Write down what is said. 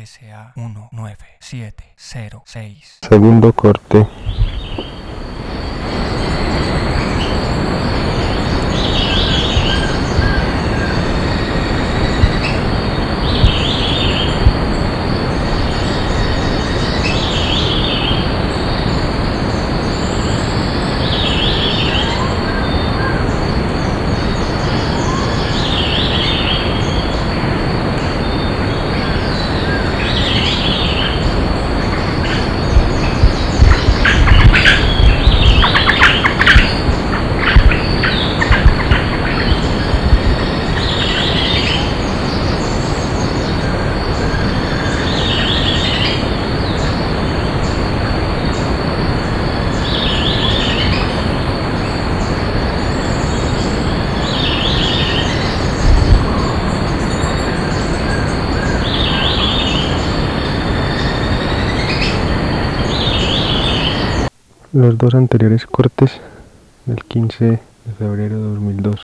SA1906. Segundo corte. Los dos anteriores cortes del 15 de febrero de 2002.